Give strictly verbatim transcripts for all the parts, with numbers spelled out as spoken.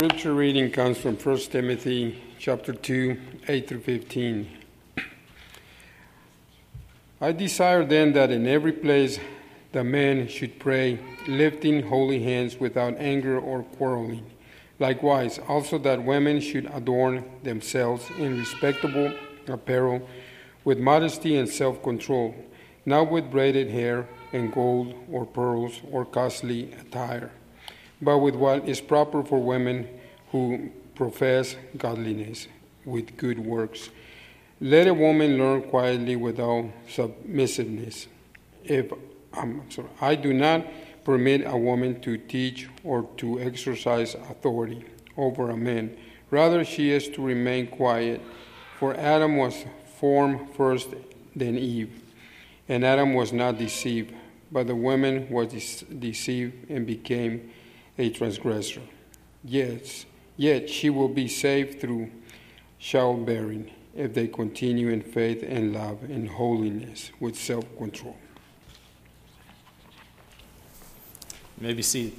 Scripture reading comes from First Timothy chapter two, eight through fifteen. I desire then that in every place the men should pray, lifting holy hands without anger or quarreling. Likewise, also that women should adorn themselves in respectable apparel, with modesty and self-control, not with braided hair and gold or pearls or costly attire, but with what is proper for women who profess godliness with good works. Let a woman learn quietly without submissiveness. If I'm sorry, I do not permit a woman to teach or to exercise authority over a man. Rather, she is to remain quiet. For Adam was formed first, then Eve. And Adam was not deceived, but the woman was de- deceived and became a transgressor. Yes, yet she will be saved through childbearing if they continue in faith and love and holiness with self-control. You may be seated.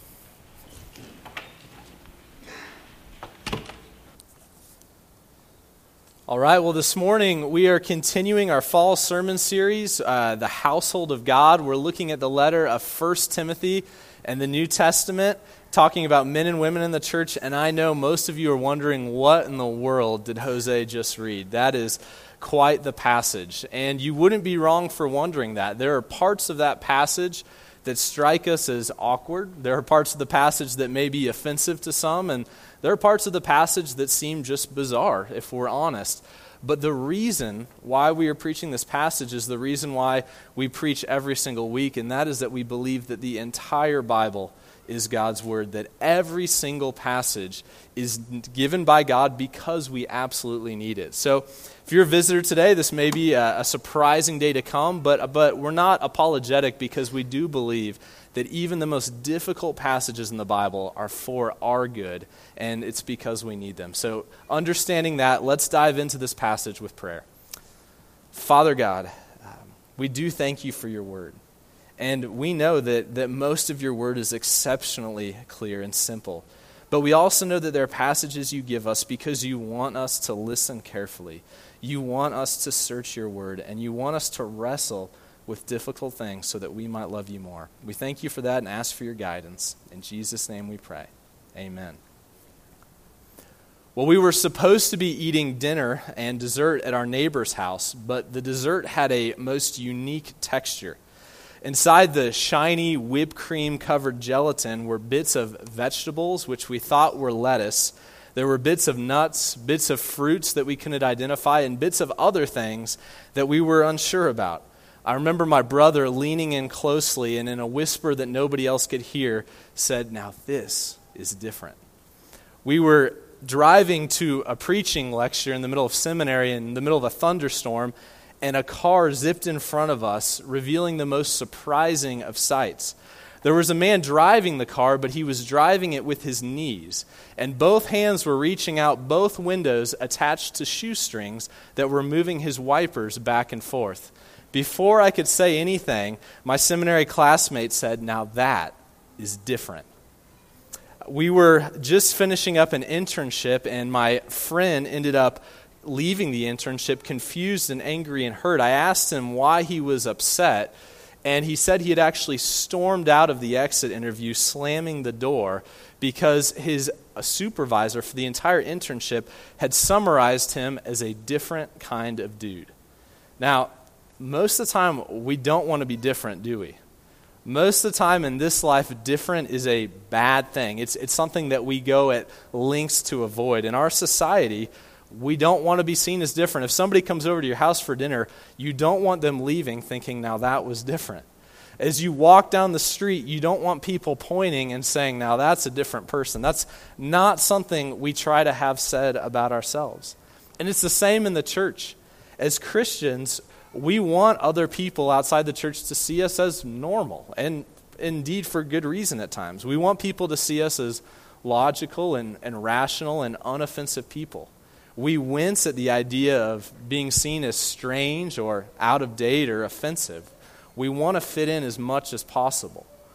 All right, well, this morning we are continuing our fall sermon series, uh, The Household of God. We're looking at the letter of First Timothy and the New Testament, talking about men and women in the church, and I know most of you are wondering, what in the world did Jose just read? That is quite the passage, and you wouldn't be wrong for wondering that. There are parts of that passage that strike us as awkward. There are parts of the passage that may be offensive to some, and there are parts of the passage that seem just bizarre, if we're honest. But the reason why we are preaching this passage is the reason why we preach every single week, and that is that we believe that the entire Bible is God's Word, that every single passage is given by God because we absolutely need it. So if you're a visitor today, this may be a, a surprising day to come, but, but we're not apologetic because we do believe that even the most difficult passages in the Bible are for our good, and it's because we need them. So understanding that, let's dive into this passage with prayer. Father God, um, we do thank you for your word. And we know that, that most of your word is exceptionally clear and simple. But we also know that there are passages you give us because you want us to listen carefully. You want us to search your word, and you want us to wrestle with difficult things so that we might love you more. We thank you for that and ask for your guidance. In Jesus' name we pray. Amen. Well, we were supposed to be eating dinner and dessert at our neighbor's house, but the dessert had a most unique texture. Inside the shiny whipped cream covered gelatin were bits of vegetables, which we thought were lettuce. There were bits of nuts, bits of fruits that we couldn't identify, and bits of other things that we were unsure about. I remember my brother leaning in closely and in a whisper that nobody else could hear said, "Now this is different." We were driving to a preaching lecture in the middle of seminary in the middle of a thunderstorm, and a car zipped in front of us, revealing the most surprising of sights. There was a man driving the car, but he was driving it with his knees, and both hands were reaching out both windows attached to shoestrings that were moving his wipers back and forth. Before I could say anything, my seminary classmate said, "Now that is different." We were just finishing up an internship, and my friend ended up leaving the internship confused and angry and hurt. I asked him why he was upset, and he said he had actually stormed out of the exit interview, slamming the door, because his supervisor for the entire internship had summarized him as a different kind of dude. Now, most of the time, we don't want to be different, do we? Most of the time in this life, different is a bad thing. It's, it's something that we go at lengths to avoid. In our society, we don't want to be seen as different. If somebody comes over to your house for dinner, you don't want them leaving thinking, "Now that was different." As you walk down the street, you don't want people pointing and saying, "Now that's a different person." That's not something we try to have said about ourselves. And it's the same in the church. As Christians, we want other people outside the church to see us as normal, and indeed for good reason at times. We want people to see us as logical and, and rational and unoffensive people. We wince at the idea of being seen as strange or out of date or offensive. We want to fit in as much as possible.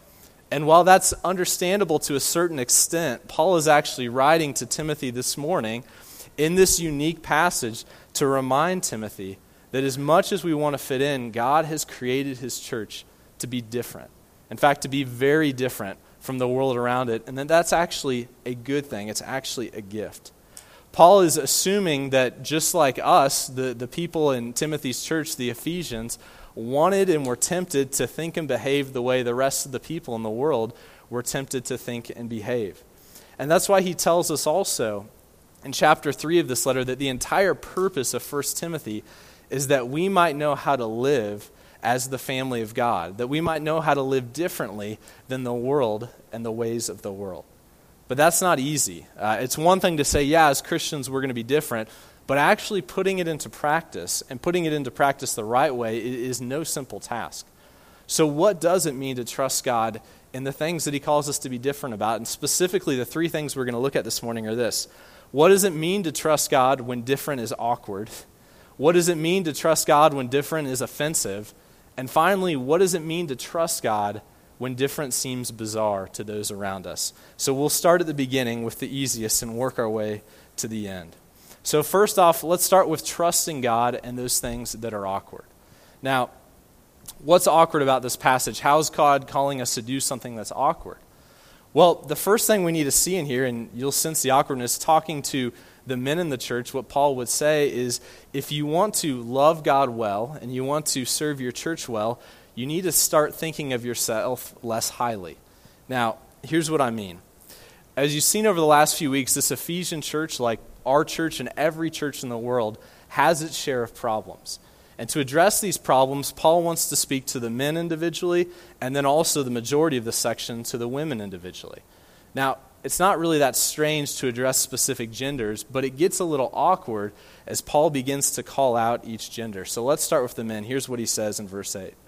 And while that's understandable to a certain extent, Paul is actually writing to Timothy this morning in this unique passage to remind Timothy that as much as we want to fit in, God has created his church to be different. In fact, to be very different from the world around it, and that that's actually a good thing. It's actually a gift. Paul is assuming that just like us, the, the people in Timothy's church, the Ephesians, wanted and were tempted to think and behave the way the rest of the people in the world were tempted to think and behave. And that's why he tells us also in chapter three of this letter that the entire purpose of First Timothy is that we might know how to live as the family of God, that we might know how to live differently than the world and the ways of the world. But that's not easy. Uh, it's one thing to say, yeah, as Christians we're going to be different, but actually putting it into practice, and putting it into practice the right way, is no simple task. So what does it mean to trust God in the things that he calls us to be different about? And specifically, the three things we're going to look at this morning are this. What does it mean to trust God when different is awkward? What does it mean to trust God when different is offensive? And finally, what does it mean to trust God when different seems bizarre to those around us? So we'll start at the beginning with the easiest and work our way to the end. So first off, let's start with trusting God and those things that are awkward. Now, what's awkward about this passage? How is God calling us to do something that's awkward? Well, the first thing we need to see in here, and you'll sense the awkwardness, talking to the men in the church, what Paul would say is, if you want to love God well and you want to serve your church well, you need to start thinking of yourself less highly. Now, here's what I mean. As you've seen over the last few weeks, this Ephesian church, like our church and every church in the world, has its share of problems. And to address these problems, Paul wants to speak to the men individually, and then also the majority of the section to the women individually. Now, it's not really that strange to address specific genders, but it gets a little awkward as Paul begins to call out each gender. So let's start with the men. Here's what he says in verse eight.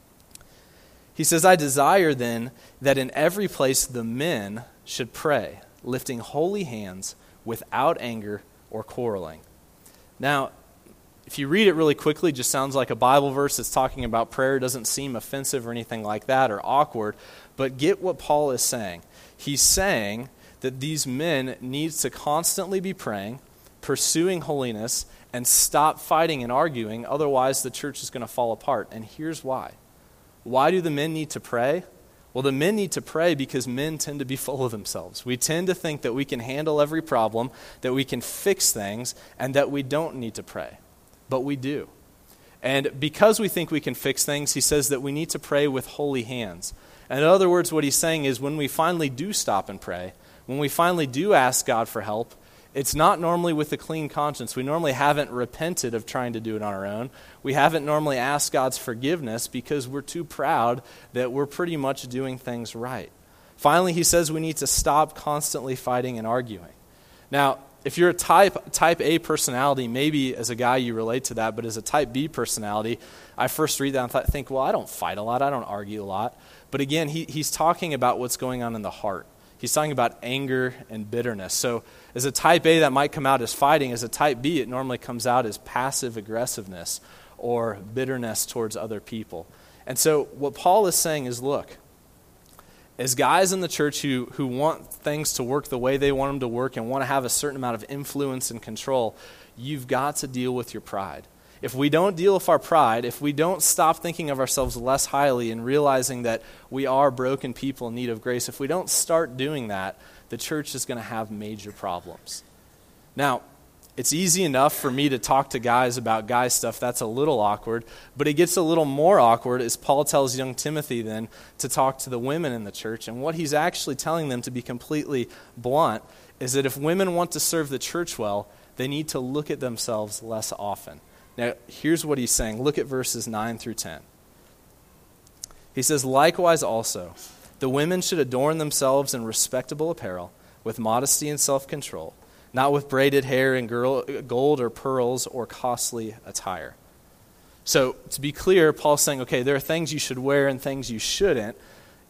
He says, I desire then that in every place the men should pray, lifting holy hands without anger or quarreling. Now, if you read it really quickly, it just sounds like a Bible verse that's talking about prayer. It doesn't seem offensive or anything like that or awkward. But get what Paul is saying. He's saying that these men need to constantly be praying, pursuing holiness, and stop fighting and arguing. Otherwise, the church is going to fall apart. And here's why. Why do the men need to pray? Well, the men need to pray because men tend to be full of themselves. We tend to think that we can handle every problem, that we can fix things, and that we don't need to pray. But we do. And because we think we can fix things, he says that we need to pray with holy hands. And in other words, what he's saying is when we finally do stop and pray, when we finally do ask God for help, it's not normally with a clean conscience. We normally haven't repented of trying to do it on our own. We haven't normally asked God's forgiveness because we're too proud that we're pretty much doing things right. Finally, he says we need to stop constantly fighting and arguing. Now, if you're a type type A personality, maybe as a guy you relate to that, but as a type B personality, I first read that and th- think, well, I don't fight a lot, I don't argue a lot. But again, he, he's talking about what's going on in the heart. He's talking about anger and bitterness. So as a type A, that might come out as fighting. As a type B, it normally comes out as passive aggressiveness or bitterness towards other people. And so what Paul is saying is, look, as guys in the church who, who want things to work the way they want them to work and want to have a certain amount of influence and control, you've got to deal with your pride. If we don't deal with our pride, if we don't stop thinking of ourselves less highly and realizing that we are broken people in need of grace, if we don't start doing that, the church is going to have major problems. Now, it's easy enough for me to talk to guys about guy stuff. That's a little awkward. But it gets a little more awkward as Paul tells young Timothy then to talk to the women in the church. And what he's actually telling them, to be completely blunt, is that if women want to serve the church well, they need to look at themselves less often. Now, here's what he's saying. Look at verses nine through ten. He says, likewise also, the women should adorn themselves in respectable apparel, with modesty and self-control, not with braided hair and gold or pearls or costly attire. So, to be clear, Paul's saying, okay, there are things you should wear and things you shouldn't.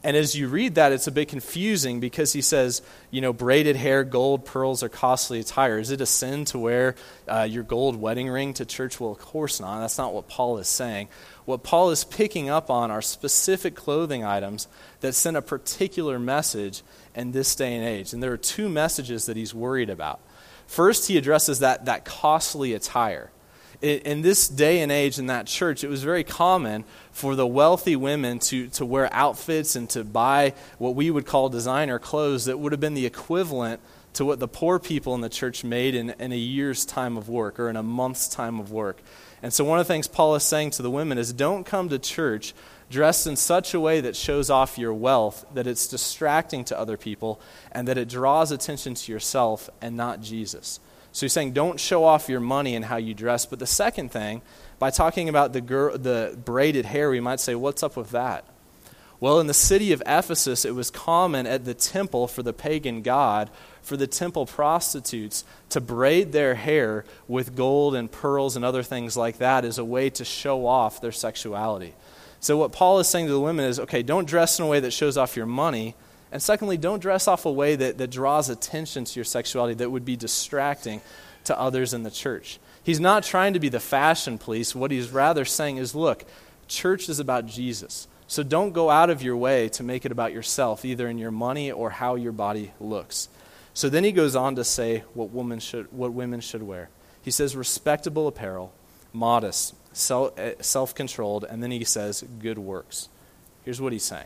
And as you read that, it's a bit confusing because he says, you know, braided hair, gold, pearls, or costly attire. Is it a sin to wear uh, your gold wedding ring to church? Well, of course not. That's not what Paul is saying. What Paul is picking up on are specific clothing items that send a particular message in this day and age. And there are two messages that he's worried about. First, he addresses that, that costly attire. In this day and age in that church, it was very common for the wealthy women to, to wear outfits and to buy what we would call designer clothes that would have been the equivalent to what the poor people in the church made in, in a year's time of work or in a month's time of work. And so one of the things Paul is saying to the women is don't come to church dressed in such a way that shows off your wealth, that it's distracting to other people, and that it draws attention to yourself and not Jesus. So he's saying don't show off your money and how you dress. But the second thing, by talking about the girl, the braided hair, we might say, what's up with that? Well, in the city of Ephesus, it was common at the temple for the pagan god, for the temple prostitutes to braid their hair with gold and pearls and other things like that as a way to show off their sexuality. So what Paul is saying to the women is, okay, don't dress in a way that shows off your money. And secondly, don't dress off a way that, that draws attention to your sexuality that would be distracting to others in the church. He's not trying to be the fashion police. What he's rather saying is, look, church is about Jesus. So don't go out of your way to make it about yourself, either in your money or how your body looks. So then he goes on to say what women should, what women should wear. He says respectable apparel, modest, self-controlled, and then he says good works. Here's what he's saying.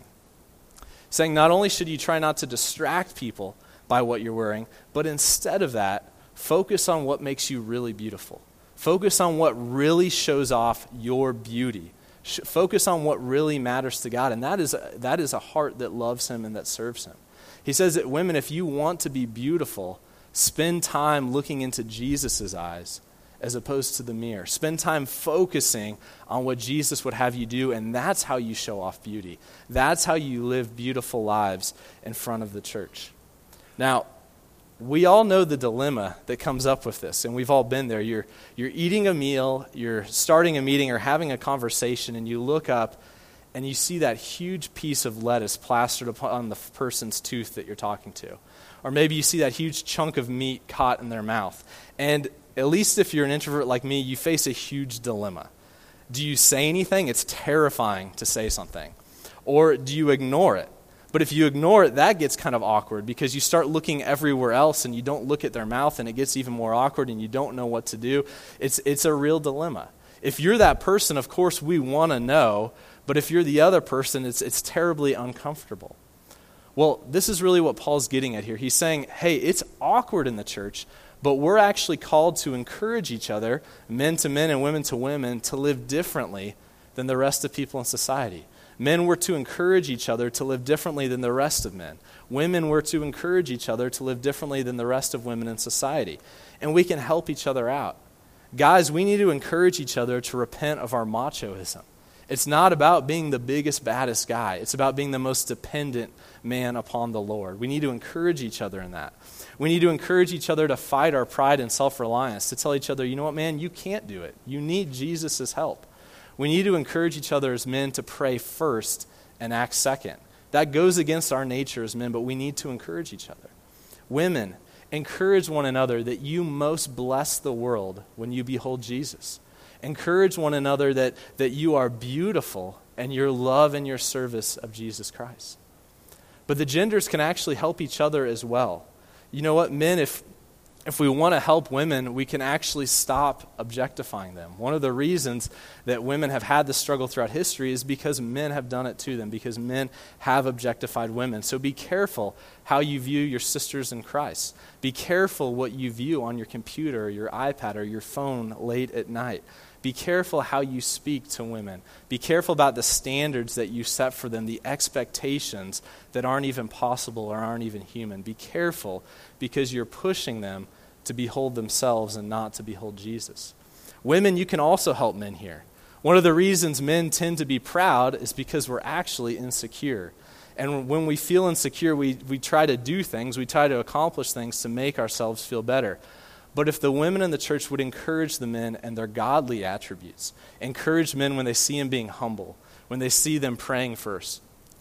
Saying not only should you try not to distract people by what you're wearing, but instead of that, focus on what makes you really beautiful. Focus on what really shows off your beauty. Focus on what really matters to God, and that is a, that is a heart that loves him and that serves him. He says that women, if you want to be beautiful, spend time looking into Jesus' eyes as opposed to the mirror. Spend time focusing on what Jesus would have you do, and that's how you show off beauty. That's how you live beautiful lives in front of the church. Now, we all know the dilemma that comes up with this, and we've all been there. You're, you're eating a meal, you're starting a meeting or having a conversation, and you look up and you see that huge piece of lettuce plastered upon the person's tooth that you're talking to. Or maybe you see that huge chunk of meat caught in their mouth. And at least if you're an introvert like me, you face a huge dilemma. Do you say anything? It's terrifying to say something. Or do you ignore it? But if you ignore it, that gets kind of awkward because you start looking everywhere else and you don't look at their mouth and it gets even more awkward and you don't know what to do. It's, it's a real dilemma. If you're that person, of course, we want to know. But if you're the other person, it's, it's terribly uncomfortable. Well, this is really what Paul's getting at here. He's saying, hey, it's awkward in the church, but we're actually called to encourage each other, men to men and women to women, to live differently than the rest of people in society. Men were to encourage each other to live differently than the rest of men. Women were to encourage each other to live differently than the rest of women in society. And we can help each other out. Guys, we need to encourage each other to repent of our machoism. It's not about being the biggest, baddest guy. It's about being the most dependent man upon the Lord. We need to encourage each other in that. We need to encourage each other to fight our pride and self-reliance, to tell each other, you know what, man, you can't do it. You need Jesus' help. We need to encourage each other as men to pray first and act second. That goes against our nature as men, but we need to encourage each other. Women, encourage one another that you most bless the world when you behold Jesus. Encourage one another that, that you are beautiful and your love and your service of Jesus Christ. But the genders can actually help each other as well. You know what, men, if if we want to help women, we can actually stop objectifying them. One of the reasons that women have had this struggle throughout history is because men have done it to them, because men have objectified women. So be careful how you view your sisters in Christ. Be careful what you view on your computer, or your iPad, or your phone late at night. Be careful how you speak to women. Be careful about the standards that you set for them, the expectations that aren't even possible or aren't even human. Be careful because you're pushing them to behold themselves and not to behold Jesus. Women, you can also help men here. One of the reasons men tend to be proud is because we're actually insecure. And when we feel insecure, we, we try to do things, we try to accomplish things to make ourselves feel better. But if the women in the church would encourage the men and their godly attributes, encourage men when they see them being humble, when they see them praying first,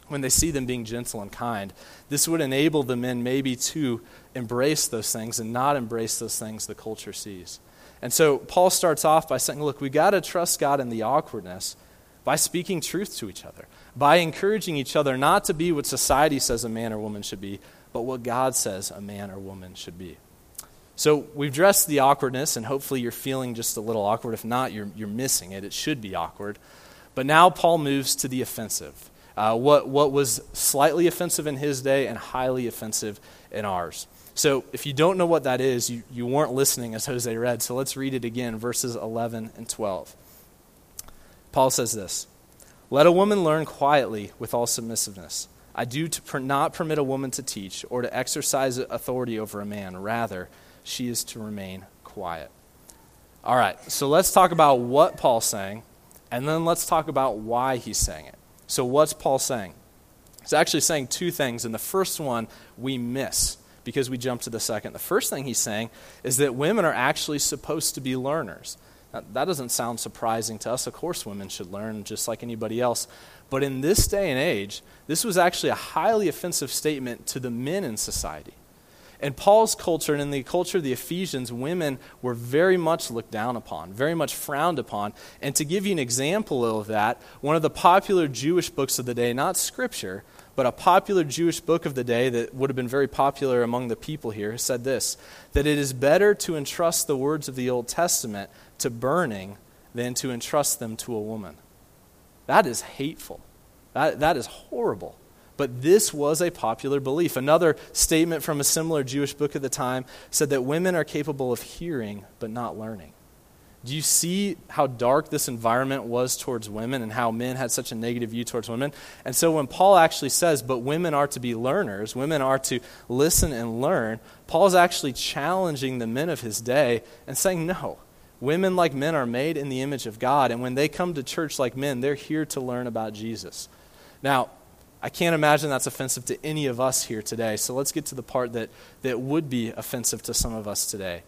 when they see them being gentle and kind. This would enable the men maybe to embrace those things and not embrace those things the culture sees. And so Paul starts off by saying, look, we got to trust God in the awkwardness by speaking truth to each other, by encouraging each other not to be what society says a man or woman should be, but what God says a man or woman should be. So we've addressed the awkwardness, and hopefully you're feeling just a little awkward. If not, you're, you're missing it. It should be awkward. But now Paul moves to the offensive. Uh, what, what was slightly offensive in his day and highly offensive in ours. So if you don't know what that is, you, you weren't listening as Jose read. So let's read it again, verses eleven and twelve. Paul says this, "Let a woman learn quietly with all submissiveness. I do to per, not permit a woman to teach or to exercise authority over a man. Rather, she is to remain quiet." All right, so let's talk about what Paul's saying, and then let's talk about why he's saying it. So what's Paul saying? He's actually saying two things, and the first one we miss because we jump to the second. The first thing he's saying is that women are actually supposed to be learners. Now, that doesn't sound surprising to us. Of course women should learn just like anybody else. But in this day and age, this was actually a highly offensive statement to the men in society. In Paul's culture and in the culture of the Ephesians, women were very much looked down upon, very much frowned upon. And to give you an example of that, one of the popular Jewish books of the day, not scripture, but a popular Jewish book of the day that would have been very popular among the people here, said this, that it is better to entrust the words of the Old Testament to burning than to entrust them to a woman. That is hateful. That, that is horrible. But this was a popular belief. Another statement from a similar Jewish book at the time said that women are capable of hearing but not learning. Do you see how dark this environment was towards women and how men had such a negative view towards women? And so when Paul actually says, but women are to be learners, women are to listen and learn, Paul's actually challenging the men of his day and saying, no, women like men are made in the image of God, and when they come to church like men, they're here to learn about Jesus. Now, I can't imagine that's offensive to any of us here today. So let's get to the part that, that would be offensive to some of us today.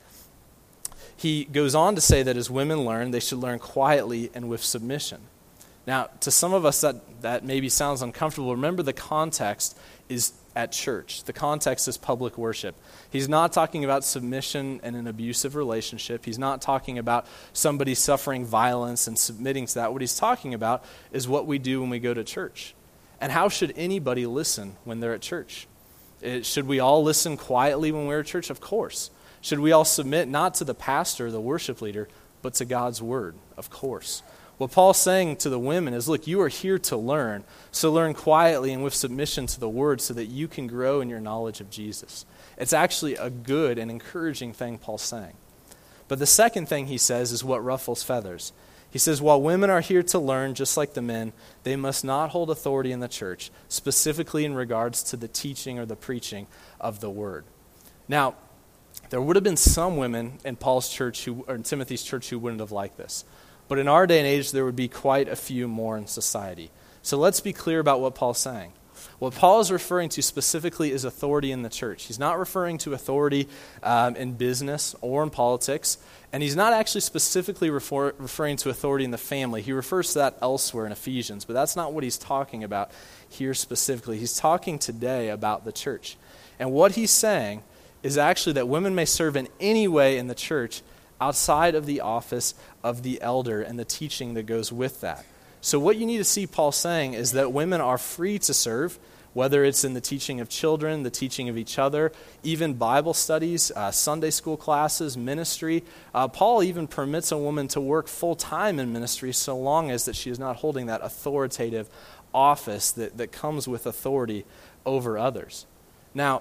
He goes on to say that as women learn, they should learn quietly and with submission. Now, to some of us, that, that maybe sounds uncomfortable. Remember, the context is at church. The context is public worship. He's not talking about submission in an abusive relationship. He's not talking about somebody suffering violence and submitting to that. What he's talking about is what we do when we go to church. And how should anybody listen when they're at church? It, should we all listen quietly when we're at church? Of course. Should we all submit not to the pastor, the worship leader, but to God's word? Of course. What Paul's saying to the women is, look, you are here to learn, so learn quietly and with submission to the word so that you can grow in your knowledge of Jesus. It's actually a good and encouraging thing Paul's saying. But the second thing he says is what ruffles feathers. He says, while women are here to learn just like the men, they must not hold authority in the church, specifically in regards to the teaching or the preaching of the word. Now, there would have been some women in Paul's church, who, or in Timothy's church, who wouldn't have liked this. But in our day and age, there would be quite a few more in society. So let's be clear about what Paul's saying. What Paul is referring to specifically is authority in the church. He's not referring to authority um, in business or in politics, and he's not actually specifically refer- referring to authority in the family. He refers to that elsewhere in Ephesians, but that's not what he's talking about here specifically. He's talking today about the church. And what he's saying is actually that women may serve in any way in the church outside of the office of the elder and the teaching that goes with that. So what you need to see Paul saying is that women are free to serve, whether it's in the teaching of children, the teaching of each other, even Bible studies, uh, Sunday school classes, ministry. Uh, Paul even permits a woman to work full-time in ministry so long as that she is not holding that authoritative office that, that comes with authority over others. Now,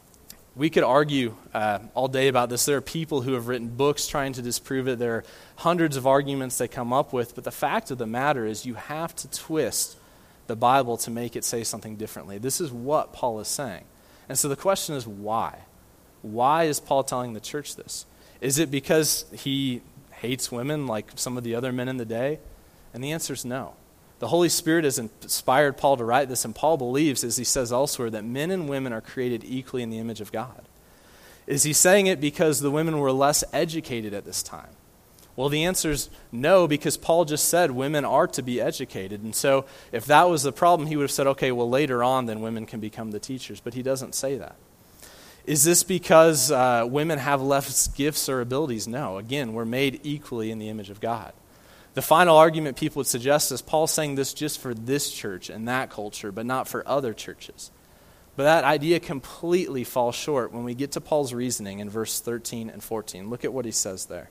we could argue uh, all day about this. There are people who have written books trying to disprove it. There are hundreds of arguments they come up with. But the fact of the matter is you have to twist the Bible to make it say something differently. This is what Paul is saying. And so the question is why? Why is Paul telling the church this? Is it because he hates women like some of the other men in the day? And the answer is no. The Holy Spirit has inspired Paul to write this, and Paul believes, as he says elsewhere, that men and women are created equally in the image of God. Is he saying it because the women were less educated at this time? Well, the answer is no, because Paul just said women are to be educated. And so if that was the problem, he would have said, okay, well, later on, then women can become the teachers. But he doesn't say that. Is this because uh, women have less gifts or abilities? No. Again, we're made equally in the image of God. The final argument people would suggest is Paul's saying this just for this church and that culture, but not for other churches. But that idea completely falls short when we get to Paul's reasoning in verse thirteen and fourteen. Look at what he says there.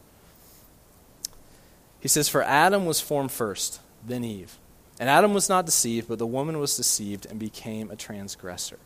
He says, "For Adam was formed first, then Eve. And Adam was not deceived, but the woman was deceived and became a transgressor."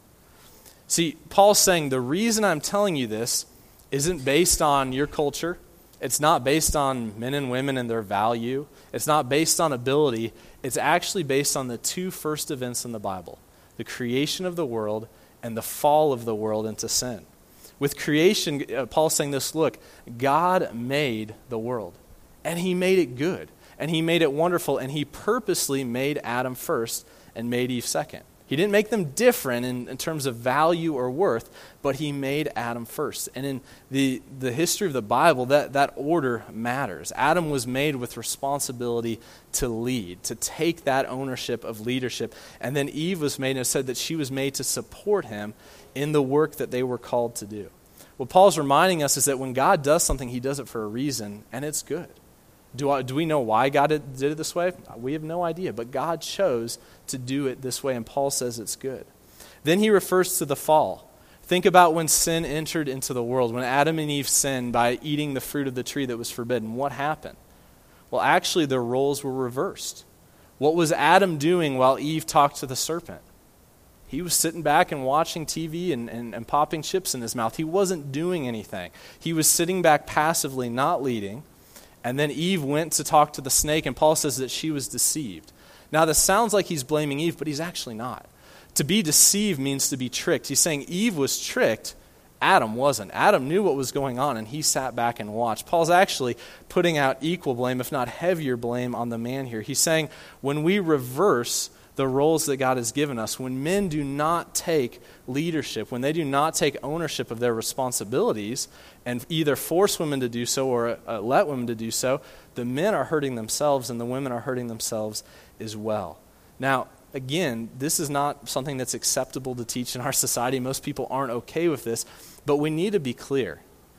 See, Paul's saying the reason I'm telling you this isn't based on your culture. It's not based on men and women and their value. It's not based on ability. It's actually based on the two first events in the Bible, the creation of the world and the fall of the world into sin. With creation, uh, Paul's saying this, look, God made the world, and he made it good, and he made it wonderful, and he purposely made Adam first and made Eve second. He didn't make them different in, in terms of value or worth, but he made Adam first. And in the, the history of the Bible, that, that order matters. Adam was made with responsibility to lead, to take that ownership of leadership. And then Eve was made, and it said that she was made to support him in the work that they were called to do. What Paul's reminding us is that when God does something, he does it for a reason, and it's good. Do, I, do we know why God did it this way? We have no idea, but God chose to do it this way, and Paul says it's good. Then he refers to the fall. Think about when sin entered into the world, when Adam and Eve sinned by eating the fruit of the tree that was forbidden. What happened? Well, actually, their roles were reversed. What was Adam doing while Eve talked to the serpent? He was sitting back and watching T V and, and, and popping chips in his mouth. He wasn't doing anything. He was sitting back passively, not leading. And then Eve went to talk to the snake, and Paul says that she was deceived. Now, this sounds like he's blaming Eve, but he's actually not. To be deceived means to be tricked. He's saying Eve was tricked, Adam wasn't. Adam knew what was going on, and he sat back and watched. Paul's actually putting out equal blame, if not heavier blame, on the man here. He's saying when we reverse the roles that God has given us, when men do not take leadership, when they do not take ownership of their responsibilities and either force women to do so or uh, let women to do so, the men are hurting themselves and the women are hurting themselves as well. Now, again, this is not something that's acceptable to teach in our society. Most people aren't okay with this, but we need to be clear.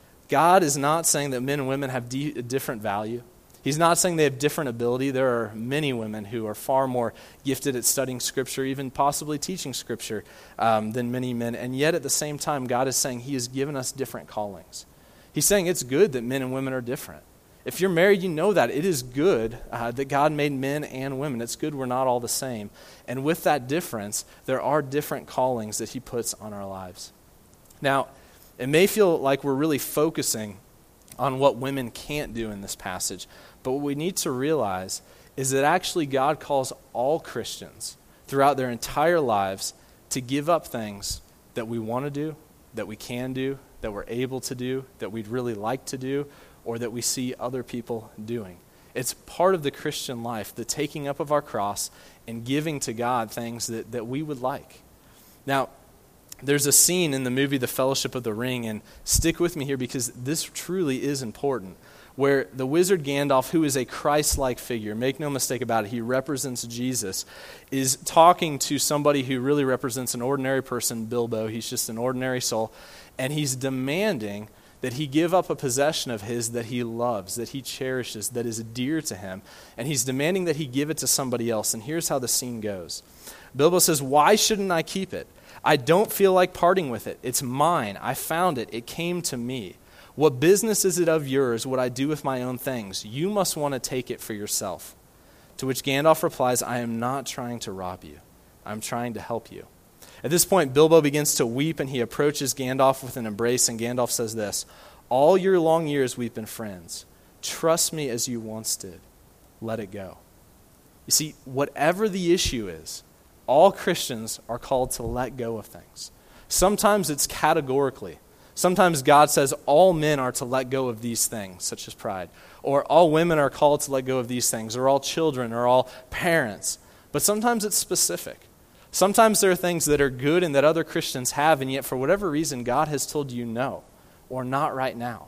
God is not saying that men and women have de- a different value. He's not saying they have different ability. There are many women who are far more gifted at studying Scripture, even possibly teaching Scripture, um, than many men. And yet at the same time, God is saying he has given us different callings. He's saying it's good that men and women are different. If you're married, you know that. It is good uh, that God made men and women. It's good we're not all the same. And with that difference, there are different callings that he puts on our lives. Now, it may feel like we're really focusing on what women can't do in this passage. But what we need to realize is that actually God calls all Christians throughout their entire lives to give up things that we want to do, that we can do, that we're able to do, that we'd really like to do, or that we see other people doing. It's part of the Christian life, the taking up of our cross and giving to God things that, that we would like. Now, there's a scene in the movie The Fellowship of the Ring, and stick with me here because this truly is important, where the wizard Gandalf, who is a Christ-like figure, make no mistake about it, he represents Jesus, is talking to somebody who really represents an ordinary person, Bilbo. He's just an ordinary soul, and he's demanding that he give up a possession of his that he loves, that he cherishes, that is dear to him, and he's demanding that he give it to somebody else. And here's how the scene goes. Bilbo says, "Why shouldn't I keep it? I don't feel like parting with it. It's mine. I found it. It came to me. What business is it of yours what I do with my own things? You must want to take it for yourself." To which Gandalf replies, "I am not trying to rob you. I'm trying to help you." At this point, Bilbo begins to weep, and he approaches Gandalf with an embrace, and Gandalf says this, "All your long years we've been friends. Trust me as you once did. Let it go." You see, whatever the issue is, all Christians are called to let go of things. Sometimes it's categorically. Sometimes God says all men are to let go of these things, such as pride. Or all women are called to let go of these things, or all children, or all parents. But sometimes it's specific. Sometimes there are things that are good and that other Christians have, and yet for whatever reason, God has told you no, or not right now.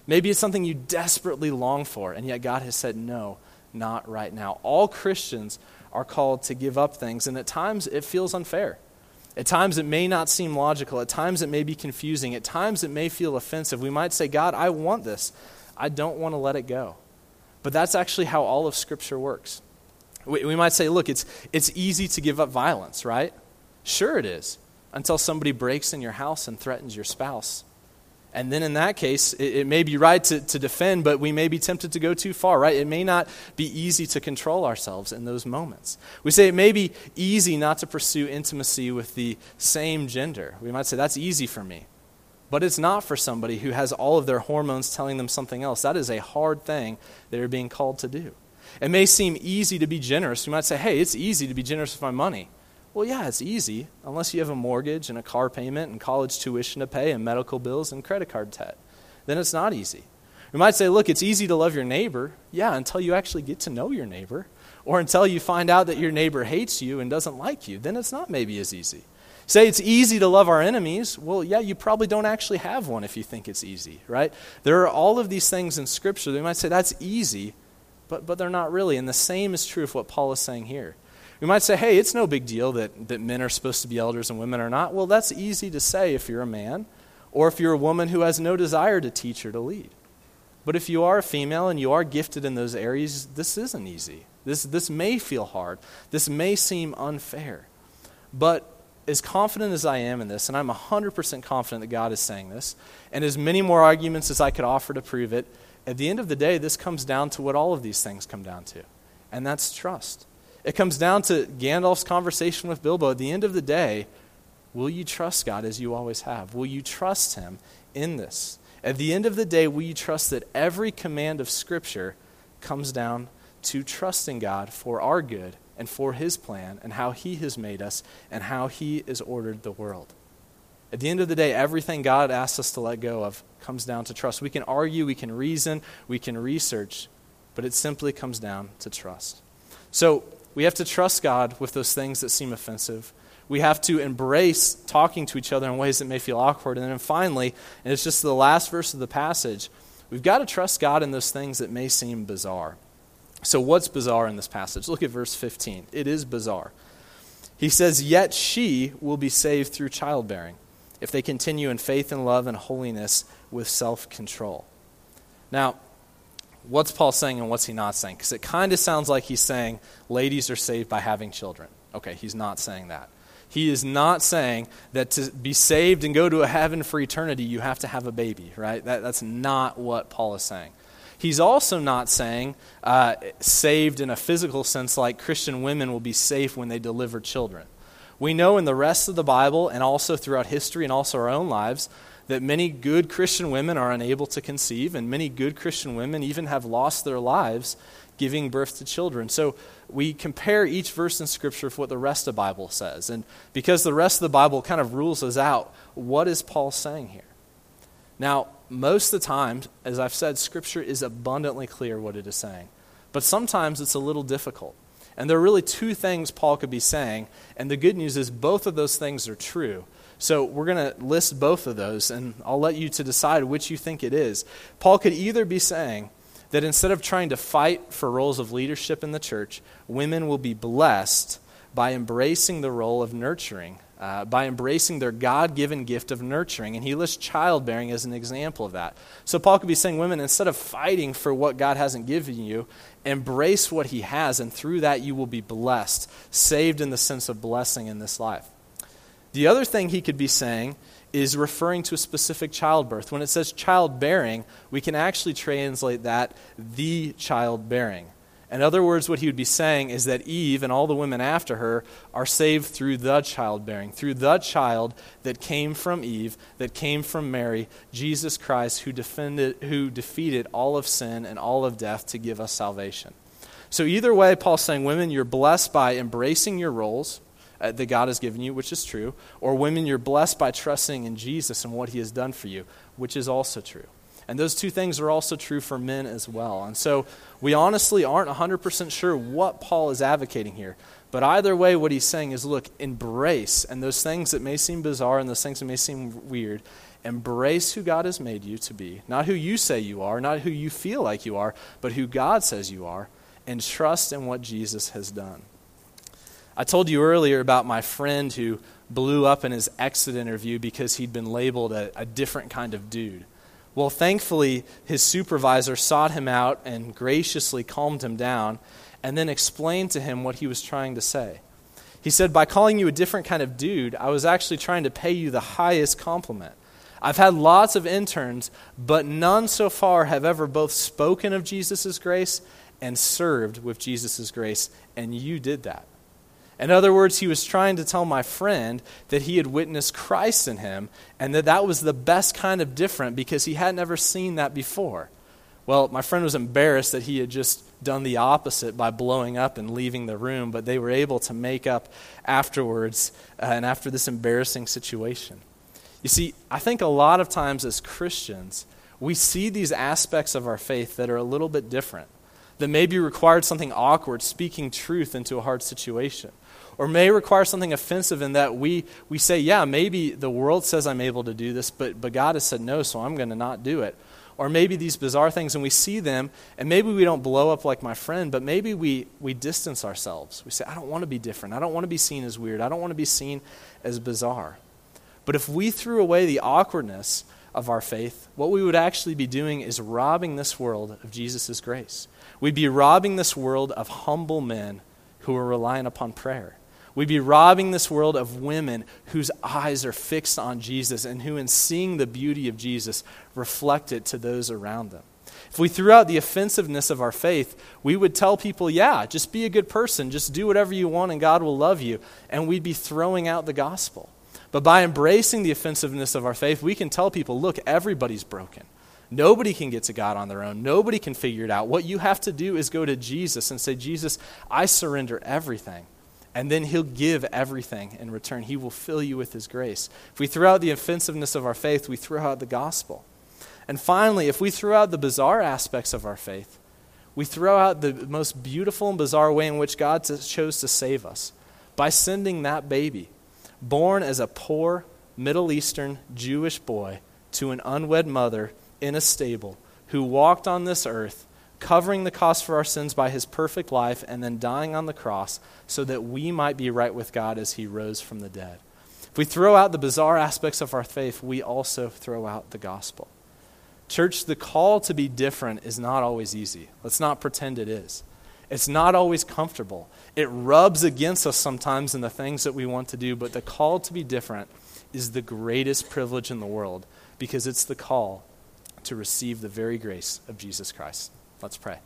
Maybe it's something you desperately long for, and yet God has said, no, not right now. All Christians are called to give up things, and at times it feels unfair. At times it may not seem logical. At times it may be confusing. At times it may feel offensive. We might say, God, I want this. I don't want to let it go. But that's actually how all of Scripture works. We, we might say, look, it's it's easy to give up violence, right? Sure it is, until somebody breaks in your house and threatens your spouse. And then in that case, it, it may be right to, to defend, but we may be tempted to go too far, right? It may not be easy to control ourselves in those moments. We say it may be easy not to pursue intimacy with the same gender. We might say, that's easy for me. But it's not for somebody who has all of their hormones telling them something else. That is a hard thing they're being called to do. It may seem easy to be generous. We might say, hey, it's easy to be generous with my money. Well, yeah, it's easy, unless you have a mortgage and a car payment and college tuition to pay and medical bills and credit card debt. Then it's not easy. We might say, look, it's easy to love your neighbor. Yeah, until you actually get to know your neighbor, or until you find out that your neighbor hates you and doesn't like you. Then it's not maybe as easy. Say it's easy to love our enemies. Well, yeah, you probably don't actually have one if you think it's easy, right? There are all of these things in Scripture that we might say that's easy, but, but they're not really. And the same is true of what Paul is saying here. We might say, hey, it's no big deal that, that men are supposed to be elders and women are not. Well, that's easy to say if you're a man, or if you're a woman who has no desire to teach or to lead. But if you are a female and you are gifted in those areas, this isn't easy. This, this may feel hard. This may seem unfair. But as confident as I am in this, and I'm one hundred percent confident that God is saying this, and as many more arguments as I could offer to prove it, at the end of the day, this comes down to what all of these things come down to, and that's trust. It comes down to Gandalf's conversation with Bilbo. At the end of the day, will you trust God as you always have? Will you trust him in this? At the end of the day, will you trust that every command of Scripture comes down to trusting God for our good and for his plan and how he has made us and how he has ordered the world? At the end of the day, everything God asks us to let go of comes down to trust. We can argue, we can reason, we can research, but it simply comes down to trust. So we have to trust God with those things that seem offensive. We have to embrace talking to each other in ways that may feel awkward. And then finally, and it's just the last verse of the passage, we've got to trust God in those things that may seem bizarre. So what's bizarre in this passage? Look at verse fifteen. It is bizarre. He says, yet she will be saved through childbearing, if they continue in faith and love and holiness with self-control. Now, what's Paul saying and what's he not saying? Because it kind of sounds like he's saying ladies are saved by having children. Okay, he's not saying that. He is not saying that to be saved and go to a heaven for eternity, you have to have a baby, right? That, that's not what Paul is saying. He's also not saying uh, saved in a physical sense, like Christian women will be safe when they deliver children. We know in the rest of the Bible and also throughout history and also our own lives that many good Christian women are unable to conceive, and many good Christian women even have lost their lives giving birth to children. So we compare each verse in Scripture with what the rest of the Bible says. And because the rest of the Bible kind of rules us out, what is Paul saying here? Now, most of the time, as I've said, Scripture is abundantly clear what it is saying. But sometimes it's a little difficult. And there are really two things Paul could be saying, and the good news is both of those things are true. So we're going to list both of those, and I'll let you to decide which you think it is. Paul could either be saying that instead of trying to fight for roles of leadership in the church, women will be blessed by embracing the role of nurturing, uh, by embracing their God-given gift of nurturing. And he lists childbearing as an example of that. So Paul could be saying, women, instead of fighting for what God hasn't given you, embrace what he has, and through that you will be blessed, saved in the sense of blessing in this life. The other thing he could be saying is referring to a specific childbirth. When it says childbearing, we can actually translate that the childbearing. In other words, what he would be saying is that Eve and all the women after her are saved through the childbearing, through the child that came from Eve, that came from Mary, Jesus Christ, who defended, who defeated all of sin and all of death to give us salvation. So either way, Paul's saying, women, you're blessed by embracing your roles uh, that God has given you, which is true, or women, you're blessed by trusting in Jesus and what he has done for you, which is also true. And those two things are also true for men as well. And so we honestly aren't one hundred percent sure what Paul is advocating here. But either way, what he's saying is, look, embrace, and those things that may seem bizarre and those things that may seem weird, embrace who God has made you to be. Not who you say you are, not who you feel like you are, but who God says you are, and trust in what Jesus has done. I told you earlier about my friend who blew up in his exit interview because he'd been labeled a, a different kind of dude. Well, thankfully, his supervisor sought him out and graciously calmed him down and then explained to him what he was trying to say. He said, by calling you a different kind of dude, I was actually trying to pay you the highest compliment. I've had lots of interns, but none so far have ever both spoken of Jesus' grace and served with Jesus' grace, and you did that. In other words, he was trying to tell my friend that he had witnessed Christ in him and that that was the best kind of different because he had never seen that before. Well, my friend was embarrassed that he had just done the opposite by blowing up and leaving the room, but they were able to make up afterwards uh, and after this embarrassing situation. You see, I think a lot of times as Christians, we see these aspects of our faith that are a little bit different, that maybe required something awkward, speaking truth into a hard situation, or may require something offensive in that we we say, yeah, maybe the world says I'm able to do this, but, but God has said no, so I'm going to not do it. Or maybe these bizarre things, and we see them, and maybe we don't blow up like my friend, but maybe we, we distance ourselves. We say, I don't want to be different. I don't want to be seen as weird. I don't want to be seen as bizarre. But if we threw away the awkwardness of our faith, what we would actually be doing is robbing this world of Jesus' grace. We'd be robbing this world of humble men who are relying upon prayer. We'd be robbing this world of women whose eyes are fixed on Jesus and who, in seeing the beauty of Jesus, reflect it to those around them. If we threw out the offensiveness of our faith, we would tell people, yeah, just be a good person, just do whatever you want and God will love you, and we'd be throwing out the gospel. But by embracing the offensiveness of our faith, we can tell people, look, everybody's broken. Nobody can get to God on their own. Nobody can figure it out. What you have to do is go to Jesus and say, Jesus, I surrender everything. And then he'll give everything in return. He will fill you with his grace. If we throw out the offensiveness of our faith, we throw out the gospel. And finally, if we throw out the bizarre aspects of our faith, we throw out the most beautiful and bizarre way in which God chose to save us by sending that baby, born as a poor Middle Eastern Jewish boy to an unwed mother in a stable who walked on this earth, covering the cost for our sins by his perfect life and then dying on the cross so that we might be right with God as he rose from the dead. If we throw out the bizarre aspects of our faith, we also throw out the gospel. Church, the call to be different is not always easy. Let's not pretend it is. It's not always comfortable. It rubs against us sometimes in the things that we want to do, but the call to be different is the greatest privilege in the world because it's the call to receive the very grace of Jesus Christ. Let's pray.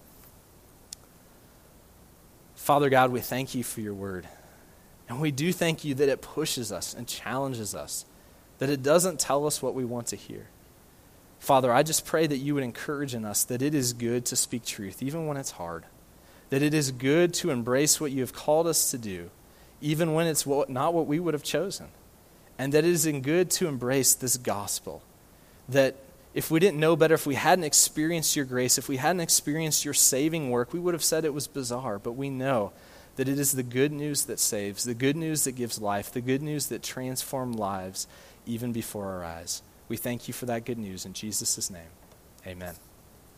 Father God, we thank you for your word. And we do thank you that it pushes us and challenges us, that it doesn't tell us what we want to hear. Father, I just pray that you would encourage in us that it is good to speak truth, even when it's hard. That it is good to embrace what you have called us to do, even when it's not what we would have chosen. And that it is good to embrace this gospel. That if we didn't know better, if we hadn't experienced your grace, if we hadn't experienced your saving work, we would have said it was bizarre. But we know that it is the good news that saves, the good news that gives life, the good news that transforms lives even before our eyes. We thank you for that good news in Jesus' name. Amen.